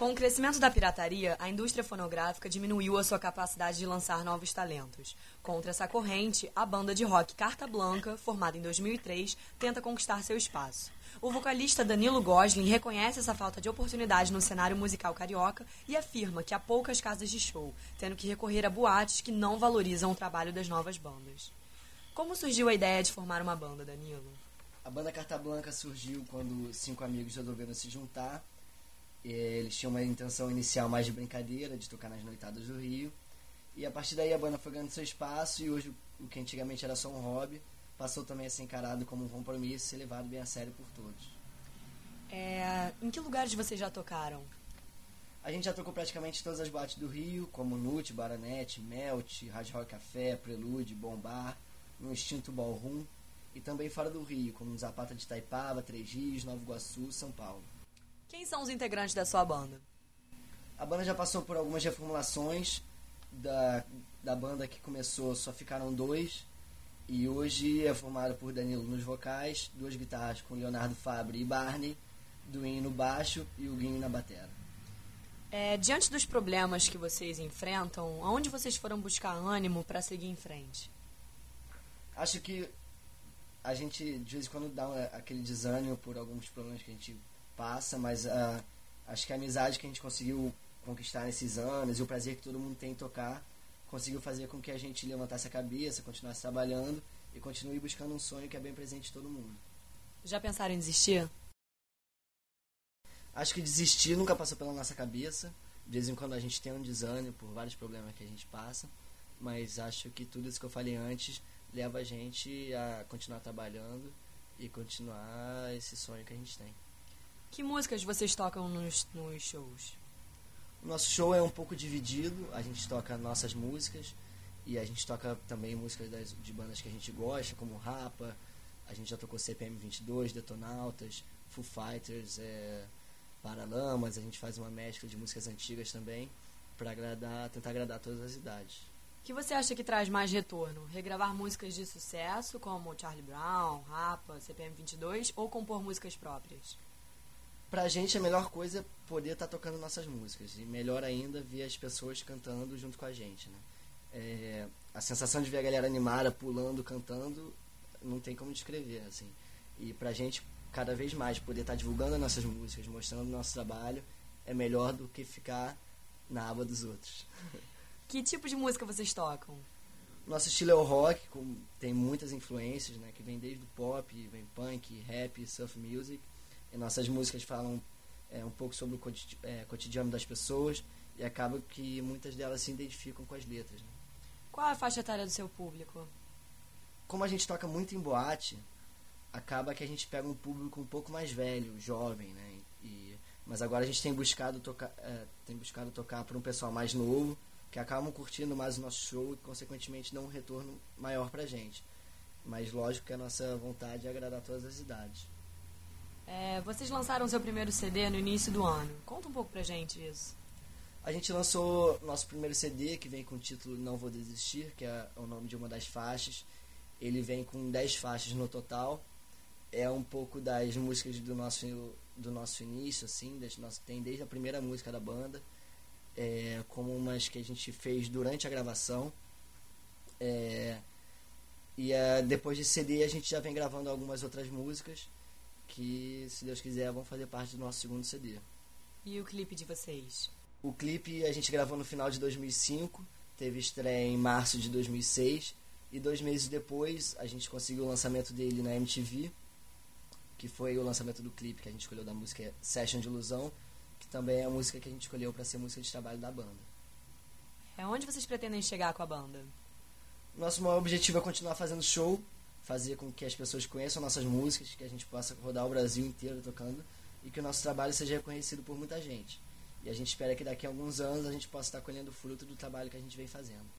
Com o crescimento da pirataria, a indústria fonográfica diminuiu a sua capacidade de lançar novos talentos. Contra essa corrente, a banda de rock Carta Blanca, formada em 2003, tenta conquistar seu espaço. O vocalista Danilo Gosling reconhece essa falta de oportunidade no cenário musical carioca e afirma que há poucas casas de show, tendo que recorrer a boates que não valorizam o trabalho das novas bandas. Como surgiu a ideia de formar uma banda, Danilo? A banda Carta Blanca surgiu quando 5 amigos resolveram se juntar. Eles tinham uma intenção inicial mais de brincadeira, de tocar nas noitadas do Rio. E a partir daí a banda foi ganhando seu espaço e hoje o que antigamente era só um hobby passou também a ser encarado como um compromisso e ser levado bem a sério por todos. Em que lugares vocês já tocaram? A gente já tocou praticamente todas as boates do Rio, como Nut, Baranete, Melt, Hard Rock Café, Prelude, Bombar, no Extinto Ballroom e também fora do Rio, como Zapata de Itaipava, Três Rios, Nova Iguaçu, São Paulo. Quem são os integrantes da sua banda? A banda já passou por algumas reformulações. Da banda que começou só ficaram 2 e hoje é formada por Danilo nos vocais, 2 guitarras com Leonardo Fabre e Barney, Duinho no baixo e o Guinho na batera. Diante dos problemas que vocês enfrentam, aonde vocês foram buscar ânimo para seguir em frente? Acho que a gente de vez em quando dá aquele desânimo por alguns problemas que a gente passa, mas acho que a amizade que a gente conseguiu conquistar nesses anos e o prazer que todo mundo tem em tocar conseguiu fazer com que a gente levantasse a cabeça, continuasse trabalhando e continue buscando um sonho que é bem presente de todo mundo. Já pensaram em desistir? Acho que desistir nunca passou pela nossa cabeça. De vez em quando a gente tem um desânimo por vários problemas que a gente passa, mas acho que tudo isso que eu falei antes leva a gente a continuar trabalhando e continuar esse sonho que a gente tem. Que músicas vocês tocam nos shows? O nosso show é um pouco dividido, a gente toca nossas músicas e a gente toca também músicas de bandas que a gente gosta, como Rapa, a gente já tocou CPM 22, Detonautas, Foo Fighters, Paralamas, a gente faz uma mescla de músicas antigas também para tentar agradar todas as idades. O que você acha que traz mais retorno? Regravar músicas de sucesso como Charlie Brown, Rapa, CPM 22 ou compor músicas próprias? Pra gente a melhor coisa é poder estar tocando nossas músicas e melhor ainda ver as pessoas cantando junto com a gente, né? A sensação de ver a galera animada, pulando, cantando, não tem como descrever, assim. E pra gente, cada vez mais, poder estar divulgando as nossas músicas, mostrando o nosso trabalho, é melhor do que ficar na aba dos outros. Que tipo de música vocês tocam? Nosso estilo é o rock, tem muitas influências, né? Que vem desde o pop, vem punk, rap, surf music. E nossas músicas falam um pouco sobre o cotidiano das pessoas e acaba que muitas delas se identificam com as letras, né? Qual é a faixa etária do seu público? Como a gente toca muito em boate, acaba que a gente pega um público um pouco mais velho, jovem, né? Mas agora a gente tem buscado tocar para um pessoal mais novo, que acabam curtindo mais o nosso show e consequentemente dão um retorno maior pra gente. Mas lógico que a nossa vontade é agradar todas as idades. Vocês lançaram seu primeiro CD no início do ano. Conta um pouco pra gente isso. A gente lançou nosso primeiro CD, que vem com o título Não Vou Desistir, que é o nome de uma das faixas. Ele vem com 10 faixas no total. É um pouco das músicas do nosso início, assim, tem desde a primeira música da banda, como umas que a gente fez durante a gravação. Depois desse CD a gente já vem gravando algumas outras músicas que, se Deus quiser, vão fazer parte do nosso segundo CD. E o clipe de vocês? O clipe a gente gravou no final de 2005, teve estreia em março de 2006 e 2 meses depois a gente conseguiu o lançamento dele na MTV, que foi o lançamento do clipe que a gente escolheu da música Session de Ilusão, que também é a música que a gente escolheu para ser música de trabalho da banda. Onde vocês pretendem chegar com a banda? Nosso maior objetivo é continuar fazendo show, fazer com que as pessoas conheçam nossas músicas, que a gente possa rodar o Brasil inteiro tocando e que o nosso trabalho seja reconhecido por muita gente. E a gente espera que daqui a alguns anos a gente possa estar colhendo o fruto do trabalho que a gente vem fazendo.